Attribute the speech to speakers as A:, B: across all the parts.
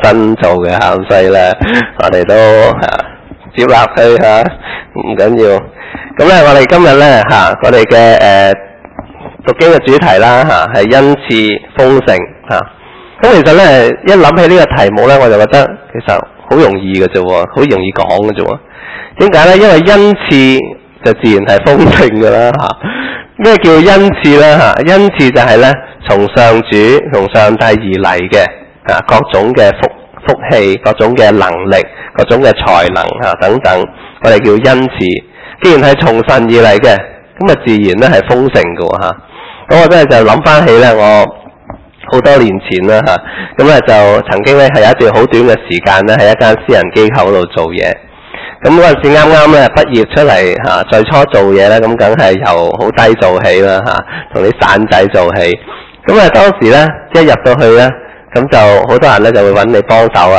A: 新做嘅嚇，所以咧我哋都接納佢嚇，唔緊要。咁咧我哋今日咧我哋嘅讀經嘅主題啦係恩賜豐盛嚇。咁其實咧一諗起呢個題目咧，我就覺得其實好容易嘅啫喎，好容易講嘅啫喎。點解咧？因為恩賜就自然係豐盛嘅啦嚇。咩叫恩賜咧嚇？恩賜就係咧從上主、從上帝而嚟嘅各種嘅福氣、各種嘅能力、各種嘅才能等等，我哋叫恩賜。既然係從神而嚟嘅，咁啊自然咧係豐盛嘅喎嚇。咁我真係就諗翻起咧，我好多年前啦咁咧就曾經咧係有一段好短嘅時間咧喺一間私人機構度做嘢。咁嗰陣時啱啱咧畢業出嚟最初做嘢咧，咁梗係由好低做起啦同啲散仔做起。咁啊當時咧一入到去咧，咁就好多人咧就會揾你幫手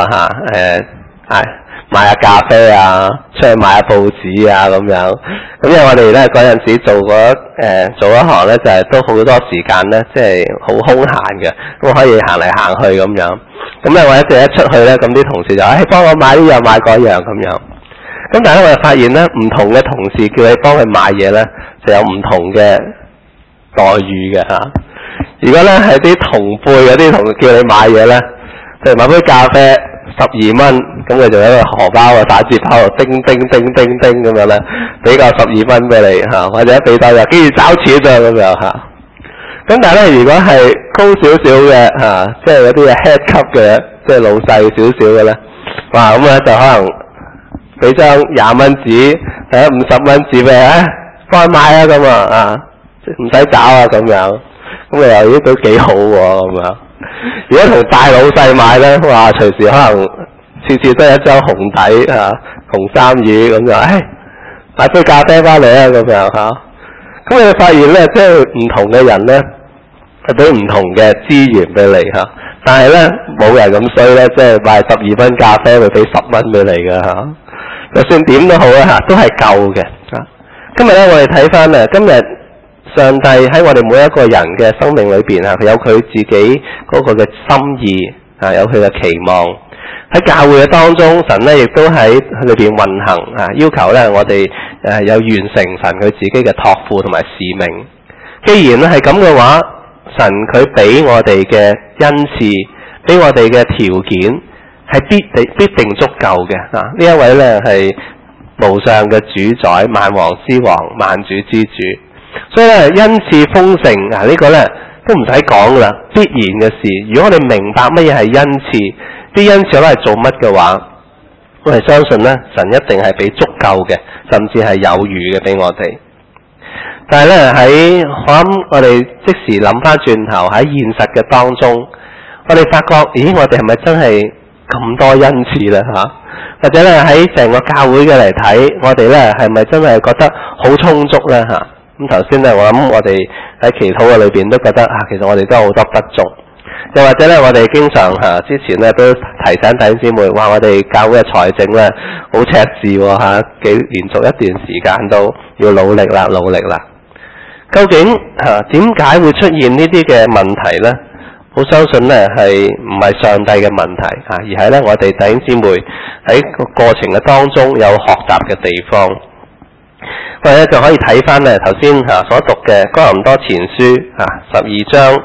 A: 買下咖啡啊，出去買下報紙啊咁樣。咁因為我哋咧嗰陣時做一行咧，就係都好多時間咧，即係好空閒嘅，咁可以行嚟行去咁樣。咁咧我一出去咧，咁啲同事就幫我買呢樣買嗰樣咁樣。咁但係咧我就發現咧，唔同嘅同事叫你幫佢買嘢咧，就有唔同嘅待遇嘅。如果咧係啲同輩嗰啲同事叫你買嘢咧，譬如買杯咖啡12蚊，咁佢就有一個荷包啊打折包，叮叮叮叮叮咁樣咧，俾個12蚊俾你或者俾多日，跟住找錢啫咁樣咁但係咧，如果係高少少嘅即係嗰啲 head 級嘅，即係老細少少嘅咧，哇咁咧就可能俾張20蚊紙50蚊紙俾你，幫佢買啊咁唔使找啊咁樣，咁你又都幾好喎咁樣。如果同大老細買咧，哇隨時可能次都係一張紅底紅衫魚咁就，買杯咖啡翻嚟啊咁樣咁你發現咧，即係唔同嘅人咧，係俾唔同嘅資源俾你但係咧冇人咁衰咧，即係買12蚊咖啡會俾10蚊俾你嘅就算點都好都係夠嘅今日咧我哋睇翻今日上帝喺我哋每一個人嘅生命裏邊佢有佢自己嗰個嘅心意有佢嘅期望。喺教會嘅當中，神咧亦都喺裏邊運行要求咧我哋有完成神佢自己嘅託付同埋使命。既然咧係咁嘅話，神佢俾我哋嘅恩賜，俾我哋嘅條件係必定足夠嘅呢一位咧係無上嘅主宰，萬王之王，萬主之主。所以咧恩賜豐盛呢個咧都唔使講啦，必然嘅事。如果我哋明白乜嘢係恩賜，啲恩賜攞嚟做乜嘅話，我哋相信咧神一定係俾足夠嘅，甚至係有餘嘅俾我哋。但係咧喺我哋即時諗翻轉頭喺現實嘅當中，我哋發覺咦我哋係咪真係咁多恩賜咧或者咧喺成個教會嘅嚟睇，我哋咧係咪真係覺得好充足咧咁頭先咧，我諗我哋喺祈禱嘅裏邊都覺得其實我哋都有好多不足。又或者咧，我哋經常之前咧都提醒弟兄姊妹，話我哋教會嘅財政咧好赤字連續一段時間都要努力啦。究竟點解會出現呢啲嘅問題咧？好相信咧係唔係上帝嘅問題而係咧我哋弟兄姊妹喺個過程嘅當中有學習嘅地方。我哋咧就可以睇翻咧頭先所讀嘅哥林多前書12章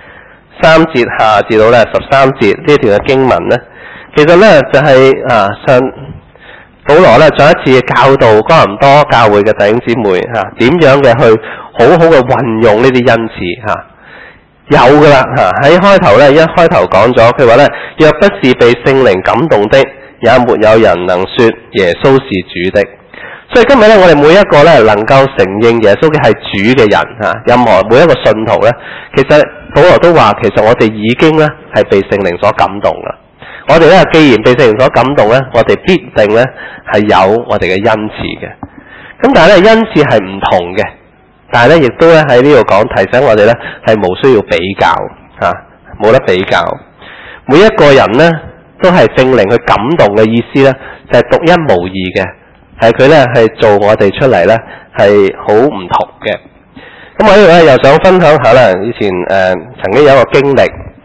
A: 3節下至到咧13節呢段嘅經文咧，其實咧就係保羅咧再一次教導哥林多教會嘅弟兄姊妹點樣嘅去好好嘅運用呢啲恩賜有噶啦喺開頭咧一開頭講咗，佢話咧若不是被聖靈感動的，也沒有人能說耶穌是主的。所以今日咧，我哋每一個咧能夠承認耶穌嘅係主嘅人任何每一個信徒咧，其實保羅都話，其實我哋已經咧係被聖靈所感動啦。我哋咧既然被聖靈所感動咧，我哋必定咧係有我哋嘅恩賜嘅。咁但係咧恩賜係唔同嘅，但係咧亦都咧喺呢度講提醒我哋咧係無需要比較冇得比較。每一個人咧都係聖靈去感動嘅意思咧，就係獨一無二嘅。係佢咧係做我哋出嚟咧係好唔同嘅。咁我呢度咧又想分享下啦，以前曾經有一個經歷，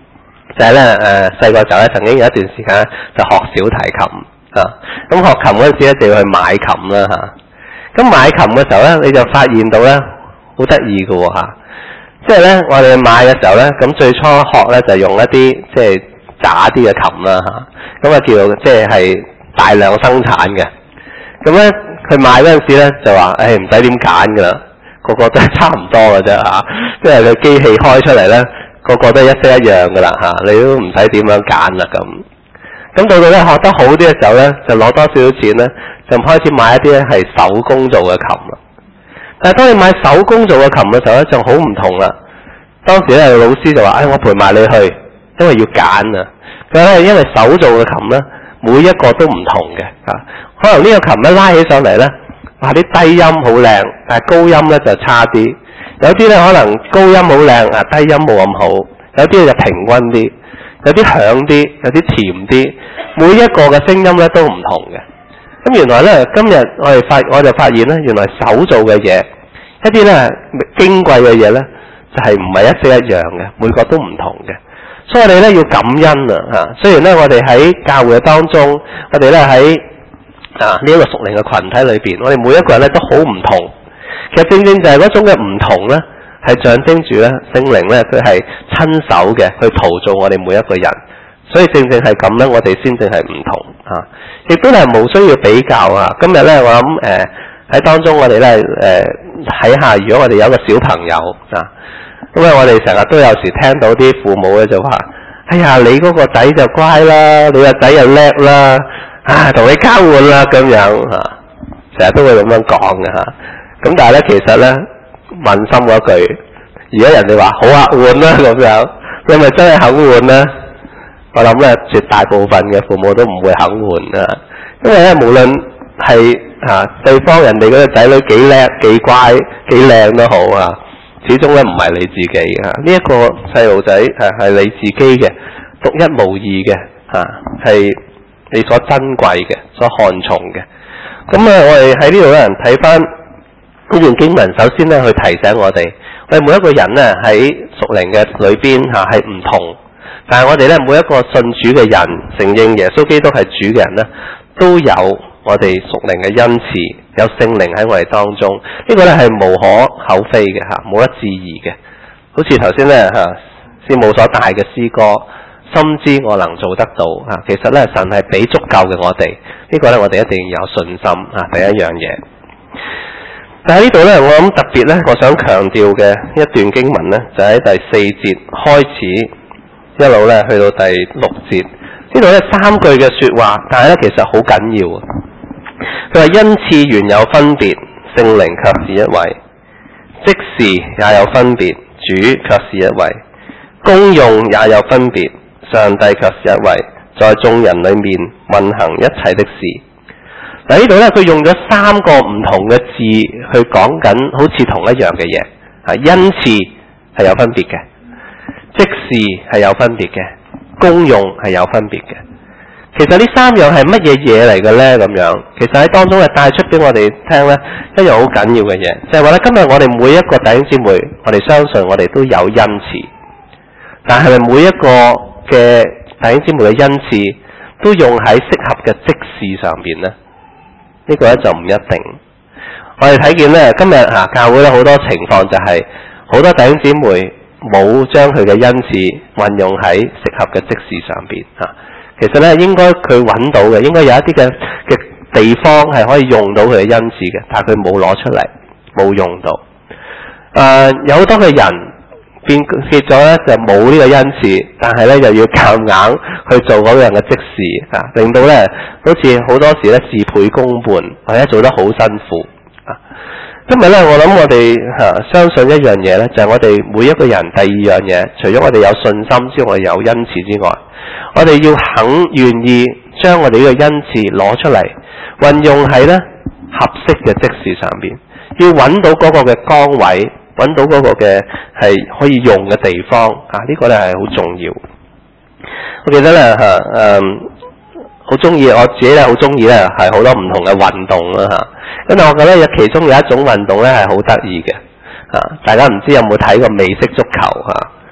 A: 就係咧細個時候咧，曾經有一段時間就學小提琴啊。咁學琴嗰陣時咧就要去買琴啦嚇。咁買琴嘅時候咧，你就發現到咧好得意嘅喎嚇。即係咧，我哋買嘅時候咧，咁最初學咧就用一啲即係渣啲嘅琴啦嚇。咁啊叫即係大量生產嘅。咁咧佢買嗰陣時咧就話：唔使點揀㗎啦，個個都係差唔多嘅啫嚇。即係佢機器開出嚟咧，個個都一式一樣㗎啦嚇，你都唔使點樣揀啦咁。咁到到咧學得好啲嘅時候咧，就攞多少少錢咧，就開始買一啲咧係手工做嘅琴啦。但係當你買手工做嘅琴嘅時候咧，就好唔同啦。當時咧老師就話：我陪埋你去，因為要揀啊。佢咧因為手做嘅琴咧，每一個都唔同嘅嚇。可能呢個琴咧拉起上嚟咧，哇啲低音好靚，但係高音咧就差啲。有啲咧可能高音好靚啊，低音冇咁好。有啲就平均啲，有啲響啲，有啲甜啲。每一個嘅聲音咧都唔同嘅。咁原來咧今日我就發現咧，原來手做嘅嘢，一啲咧矜貴嘅嘢咧，就係唔係一式一樣嘅，每個都唔同嘅。所以我哋咧要感恩啊嚇。雖然咧我哋喺教會當中，我哋咧喺呢一個屬靈嘅群體裏邊，我哋每一個人咧都好唔同。其實正正就係嗰種嘅唔同咧，係象徵住咧聖靈咧佢係親手嘅去陶造我哋每一個人。所以正正係咁咧，我哋先正係唔同啊！亦都係冇需要比較啊！今日咧，我諗喺當中我哋咧睇下，如果我哋有一個小朋友啊，咁啊，我哋成日都有時聽到啲父母咧就話：哎呀，你嗰個仔就乖啦，你個仔又叻啦，同你交換啦咁樣啊！成日都會咁樣講嘅嚇。咁但係咧，其實咧問心嗰句，如果人哋話好啊，換啦咁樣，你咪真係肯換咧？我諗咧，絕大部分嘅父母都唔會肯換啊，因為咧，無論係對方人哋嗰個仔女幾叻、幾乖、幾靚都好啊，始終咧唔係你自己啊。呢一個細路仔係你自己嘅，獨一無二嘅係你所珍貴嘅、所看重嘅。咁我哋喺呢度咧睇翻呢段經文，首先咧去提醒我哋每一個人咧喺屬靈嘅裏邊係唔同。但係我哋咧每一個信主嘅人，承認耶穌基督係主嘅人咧，都有我哋屬靈嘅恩賜，有聖靈喺我哋當中。呢個咧係無可厚非嘅嚇，冇得置疑嘅。好似頭先咧師母所帶嘅詩歌，深知我能做得到嚇。其實咧神係俾足夠嘅我哋，呢個咧我哋一定要有信心嚇。第一樣嘢。但係呢度咧，我諗特別咧，我想強調嘅一段經文咧，就喺第4節開始。一路咧去到第6節，呢度咧3句嘅說話，但係咧其實好緊要。佢話恩賜原有分別，聖靈卻是一位；職事也有分別，主卻是一位；功用也有分別，上帝卻是一位，在眾人裏面運行一切的事。嗱，呢度咧佢用咗3個唔同嘅字去講緊，好似同一樣嘅嘢。恩賜係有分別嘅。職事係有分別嘅，功用係有分別嘅。其實呢3樣係乜嘢嘢嚟嘅咧？咁樣其實喺當中係帶出俾我哋聽咧一樣好緊要嘅嘢，就係話咧今日我哋每一個弟兄姊妹，我哋相信我哋都有恩賜，但係咪每一個嘅弟兄姊妹嘅恩賜都用喺適合嘅職事上邊咧？呢個咧就唔一定。我哋睇見咧今日教會咧好多情況就係好多弟兄姊妹冇將佢嘅恩賜運用喺適合嘅職事上邊嚇。其實咧應該佢揾到嘅，應該有一啲嘅地方係可以用到佢嘅恩賜嘅，但係佢冇攞出嚟，冇用到。有好多嘅人變結咗咧就冇呢個恩賜，但係咧又要夾硬去做嗰樣嘅職事啊，令到咧好似好多時咧事倍功半，或者做得好辛苦啊。今日咧，我諗我哋相信一樣嘢咧，就係我哋每一個人第二樣嘢，除咗我哋有信心之外，有恩賜之外，我哋要肯願意將我哋呢個恩賜攞出嚟，運用喺咧合適嘅職事上邊，要揾到嗰個嘅崗位，揾到嗰個嘅係可以用嘅地方啊！呢個咧係好重要。我記得咧好中意，我自己咧好中意咧係好多唔同嘅運動啦嚇。因為我覺得其中有一種運動咧係好得意嘅，大家唔知有冇睇過美式足球嚇？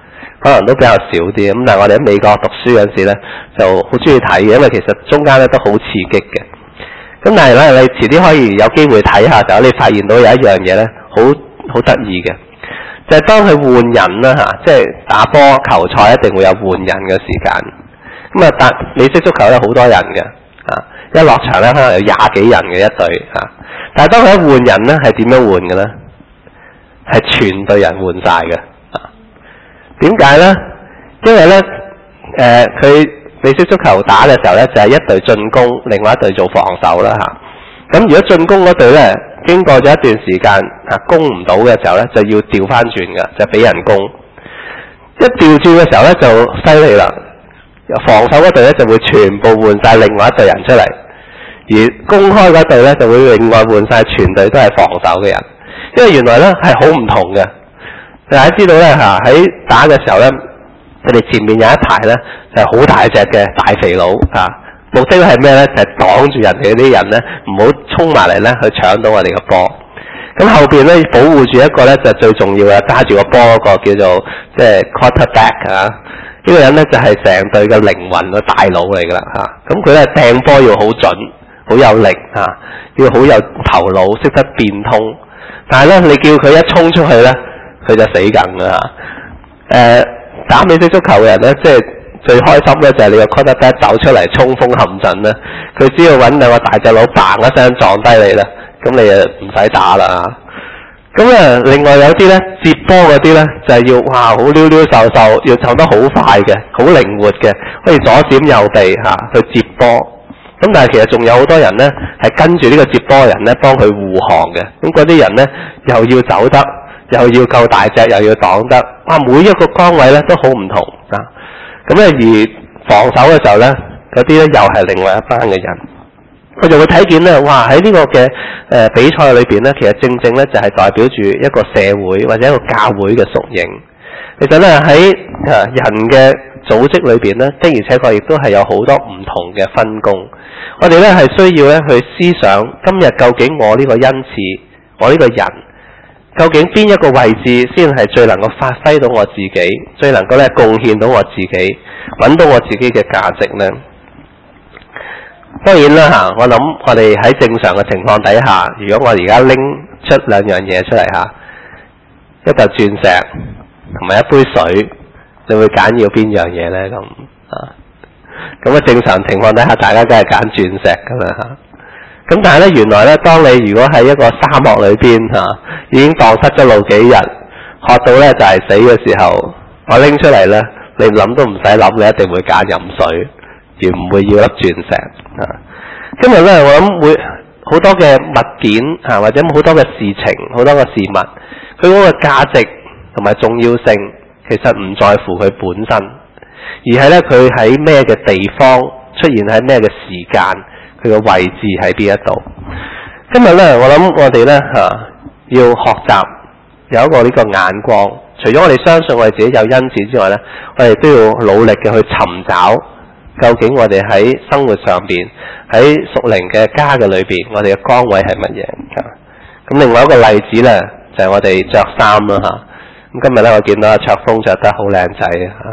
A: 可能都比較少啲。咁但係我哋喺美國讀書嗰陣時咧，就好中意睇嘅，因為其實中間咧都好刺激嘅。咁但係咧，你遲啲可以有機會睇下，就你發現到有一樣嘢咧，好得意嘅，就係當佢換人啦嚇，即係打波球賽一定會有換人嘅時間。咁啊，但美式足球咧好多人嘅一落場咧可能有20幾人嘅一隊嚇。但係當佢一換人咧，係點樣換嘅咧？係全隊人換晒嘅。點解咧？因為咧，佢美式足球打嘅時候咧，就係一隊進攻，另外一隊做防守啦嚇。咁如果進攻嗰隊咧，經過咗一段時間攻唔到嘅時候咧，就要調翻轉嘅，就俾人攻。一調轉嘅時候咧，就犀利啦。防守嗰隊咧就會全部換晒另外一隊人出嚟，而公開嗰隊咧就會另外換晒全隊都係防守嘅人。因為原來咧係好唔同嘅。大家知道咧喺打嘅時候咧，佢哋前面有一排咧就係好大隻嘅大肥佬目的係咩咧？就係擋住人哋啲人咧，唔好衝埋嚟咧去搶到我哋個波。咁後邊咧保護住一個咧就最重要嘅，揸住個波嗰個叫做即係 quarterback 呢個人咧就係成隊嘅靈魂個大佬嚟㗎啦嚇。咁佢咧掟波要好準，好有力要好有頭腦，識得變通。但係咧你叫佢一衝出去咧，佢就死梗㗎嚇。打美式足球嘅人咧，即係最開心咧就係你個 quarterback 走出嚟衝鋒陷陣咧，佢只要揾兩個大隻佬嘭一聲撞低你啦，咁你就唔使打啦。咁另外有啲咧接波嗰啲咧就係要哇好溜溜瘦瘦，要走得好快嘅，好靈活嘅，可以左閃右避去接波。咁但係其實仲有好多人咧係跟住呢個接波嘅人咧幫佢護航嘅。咁嗰啲人咧又要走得，又要夠大隻，又要擋得，哇！每一個崗位咧都好唔同咁咧而防守嘅時候咧，嗰啲咧又係另外一班嘅人。佢就會睇見咧，哇！喺呢個嘅比賽裏邊咧，其實正正咧就係代表住一個社會或者一個教會嘅屬性。其實咧喺人嘅組織裏邊咧，的而且確亦都係有好多唔同嘅分工。我哋咧係需要咧去思想，今日究竟我呢個恩賜，我呢個人，究竟邊一個位置先係最能夠發揮到我自己，最能夠咧貢獻到我自己，揾到我自己嘅價值呢？當然啦我諗我哋喺正常嘅情況底下，如果我而家拎出兩樣嘢出嚟一嚿鑽石同埋一杯水，你會揀要邊樣嘢呢？咁正常情況底下，大家梗係揀鑽石㗎啦咁但係咧，原來咧，當你如果喺一個沙漠裏邊已經蕩失咗路幾日，渴到咧就係死嘅時候，我拎出嚟咧，你諗都唔使諗，你一定會揀飲水，而唔會要粒鑽石今日咧，我諗會好多嘅物件或者好多嘅事情，好多嘅事物，佢嗰個價值同埋重要性，其實唔在乎佢本身，而係咧佢喺咩嘅地方出現，喺咩嘅時間，佢個位置喺邊一度。今日咧，我諗我哋咧要學習有一個呢個眼光，除咗我哋相信我哋自己有恩賜之外咧，我哋都要努力嘅去尋找究竟我哋喺生活上邊，喺屬靈嘅家嘅裏邊，我哋嘅崗位係乜嘢。咁另外一個例子咧，就係我哋着衫啦咁今日咧，我見到阿卓峰着得好靚仔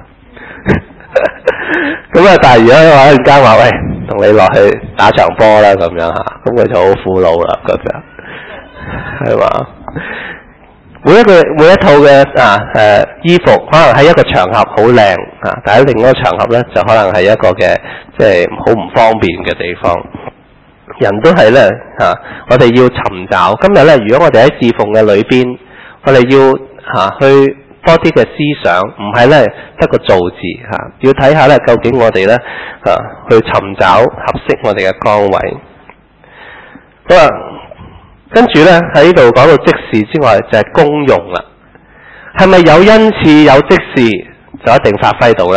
A: 咁但係如果我一陣間話喂，同你落去打場波啦咁樣咁佢就好苦惱啦咁樣，係嘛？每一套嘅衣服，可能喺一個場合好靚但喺另一個場合咧，就可能係一個嘅即係好唔方便嘅地方。人都係咧我哋要尋找。今日咧，如果我哋喺侍奉嘅裏邊，我哋要去多啲嘅思想，唔係咧得個造字要睇下咧究竟我哋咧去尋找合適我哋嘅崗位。好啦，跟住咧喺呢度講到職事之外，就係功用啦。係咪有恩賜有職事就一定發揮到咧？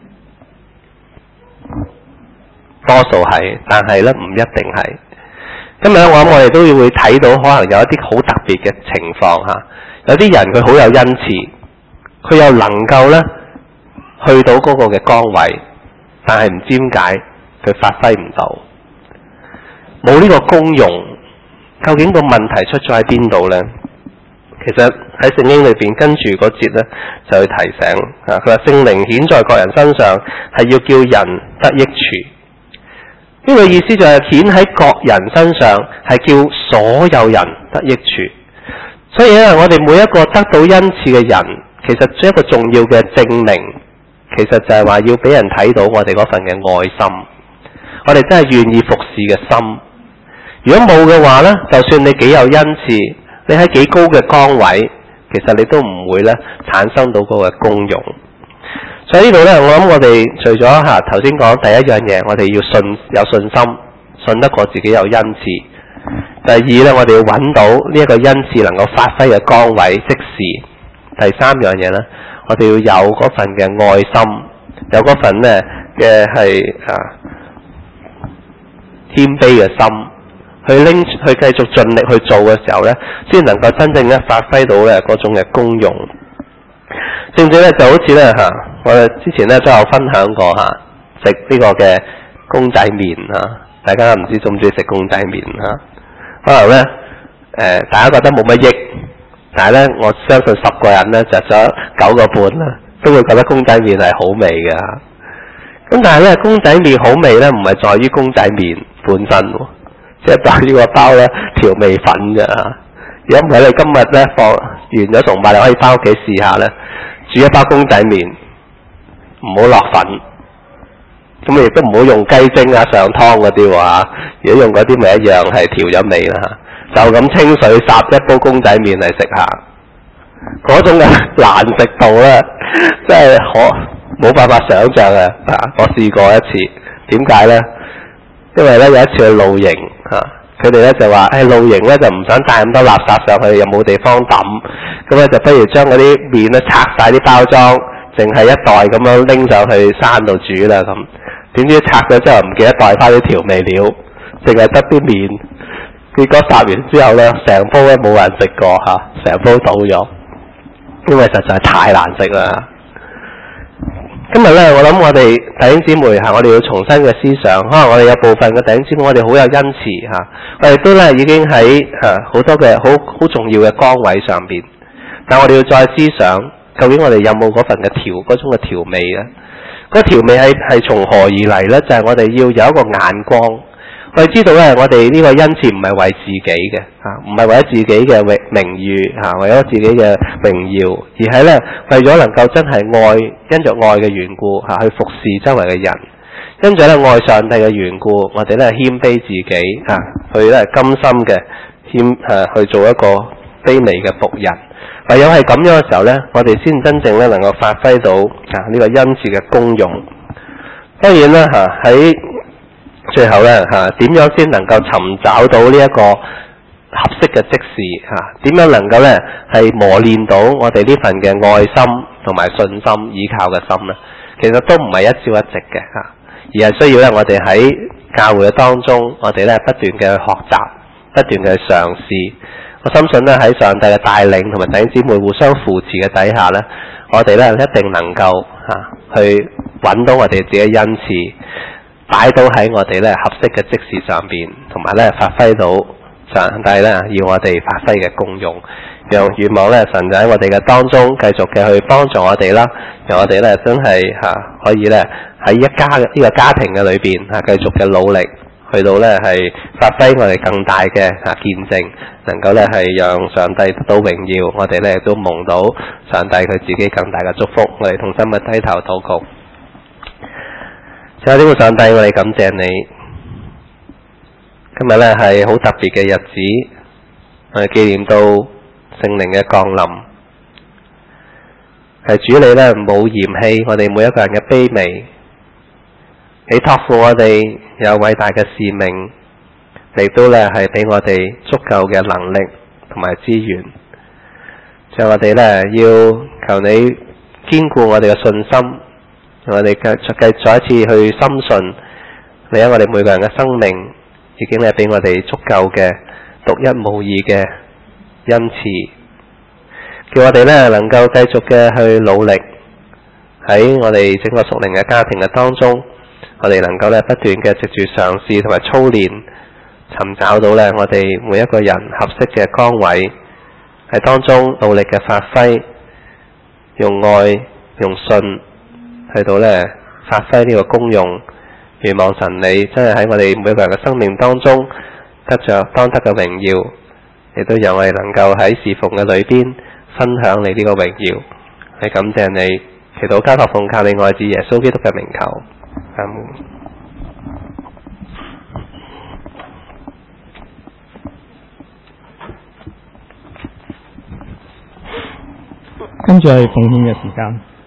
A: 多數係，但係咧唔一定係。今日咧，我諗我哋都會睇到，可能有一啲好特別嘅情況有啲人佢好有恩賜，佢又能夠咧去到嗰個嘅崗位，但係唔知點解佢發揮唔到，冇呢個功用。究竟個問題出咗喺邊度呢？其實喺聖經裏邊跟住嗰節咧就去提醒啊，佢話聖靈顯在各人身上係要叫人得益處。呢個意思就係顯喺各人身上係叫所有人得益處。所以咧，我哋每一個得到恩賜嘅人，其實一個重要嘅證明，其實就係話要俾人睇到我哋嗰份嘅愛心，我哋真係願意服侍嘅心。如果冇嘅話呢，就算你幾有恩賜，你喺幾高嘅崗位，其實你都唔會咧產生到嗰個功用。所以呢度呢，我諗我哋除咗頭先講第一樣嘢，我哋要有信心，信得過自己有恩賜。第二呢，我哋要揾到呢一個恩賜能夠發揮嘅崗位，即時。第三樣嘢呢，我哋要有嗰份嘅愛心，有嗰份呢嘅係謙卑嘅心，去繼續盡力去做嘅時候呢，先能夠真正咧發揮到咧嗰種嘅功用。正正咧就好似咧我哋之前咧都有分享過食呢個嘅公仔麵大家唔知中唔中意食公仔麵可能咧大家覺得冇乜益，但係咧我相信10個人咧就咗9個半啦，都會覺得公仔麵係好味嘅。咁但係咧公仔麵好味咧唔係在於公仔麵本身，即係在於個包咧調味粉啫。如果唔係你今日咧放完咗崇拜，你可以翻屋企試下咧，煮一包公仔麵，唔好落粉，咁亦都唔好用雞精上湯嗰啲喎。如果用嗰啲咪一樣係調咗味啦。就咁清水烚一煲公仔麵嚟食下，嗰種嘅難食度咧，真係冇辦法想像嘅。我試過一次，點解咧？因為咧有一次去露營佢哋咧就話露營咧就唔想帶咁多垃圾上去，又冇地方抌，咁咧就不如將嗰啲麵咧拆晒啲包裝，淨係一袋咁樣拎上去山度煮啦咁。點知拆咗之後唔記得帶翻啲調味料，淨係得啲麵。結果烚完之後咧，成煲咧冇人食過成煲倒咗，因為實在太難食啦。今日咧，我諗我哋弟兄姊妹我哋要重新嘅思想。可能我哋有部分嘅弟兄姊妹，我哋好有恩賜我哋都咧已經喺好多嘅好重要嘅崗位上邊，但我哋要再思想，究竟我哋有冇嗰份嘅嗰種嘅調味咧？嗰調味係從何而嚟咧？就係我哋要有一個眼光。我哋知道咧，我哋呢個恩賜唔係為自己嘅唔係為咗自己嘅名譽為咗自己嘅榮耀，而係咧為咗能夠真係因着愛嘅緣故去服侍周圍嘅人，因着咧愛上帝嘅緣故，我哋咧謙卑自己去咧甘心嘅去做一個卑微嘅僕人。唯有係咁樣嘅時候咧，我哋先真正咧能夠發揮到呢個恩賜嘅功用。當然啦喺最後咧點樣先能夠尋找到呢一個合適嘅職事點樣能夠咧係磨練到我哋呢份嘅愛心同埋信心依靠嘅心咧？其實都唔係一朝一夕嘅而係需要咧我哋喺教會嘅當中，我哋咧不斷嘅學習，不斷嘅嘗試。我深信咧喺上帝嘅帶領同埋弟兄姊妹互相扶持嘅底下咧，我哋咧一定能夠去揾到我哋自己嘅恩賜，擺到喺我哋咧合適嘅職事上邊，同埋咧發揮到上帝咧要我哋發揮嘅功用。讓願望咧神就喺我哋嘅當中繼續嘅去幫助我哋啦，讓我哋咧真係可以咧喺呢個家庭嘅裏邊繼續嘅努力，去到咧係發揮我哋更大嘅見證，能夠咧係讓上帝得到榮耀，我哋咧亦都蒙到上帝佢自己更大嘅祝福。我哋同心嘅低頭禱告。親愛的天父上帝，我哋感謝你，今日咧係好特別嘅日子，我哋紀念到聖靈嘅降臨，係主你咧冇嫌棄我哋每一個人嘅卑微，你託付我哋有偉大嘅使命，亦都咧係俾我哋足夠嘅能力同埋資源，就我哋咧要求你堅固我哋嘅信心。我哋再一次去深信，你喺我哋每個人嘅生命已經係俾我哋足夠嘅獨一無二嘅恩賜，叫我哋咧能夠繼續嘅去努力喺我哋整個屬靈嘅家庭嘅當中，我哋能夠咧不斷嘅藉住嘗試同埋操練，尋找到咧我哋每一個人合適嘅崗位， 喺當中努力嘅發揮，用愛用信去到呢發揮呢個功用，願望神你真係喺我哋每個人嘅生命當中得着當得嘅榮耀，亦都讓我哋能夠喺侍奉嘅裏邊分享你呢個榮耀。係感謝你，祈禱交託奉靠你愛子耶穌基督嘅名求，阿門。
B: 跟住係奉獻嘅時間。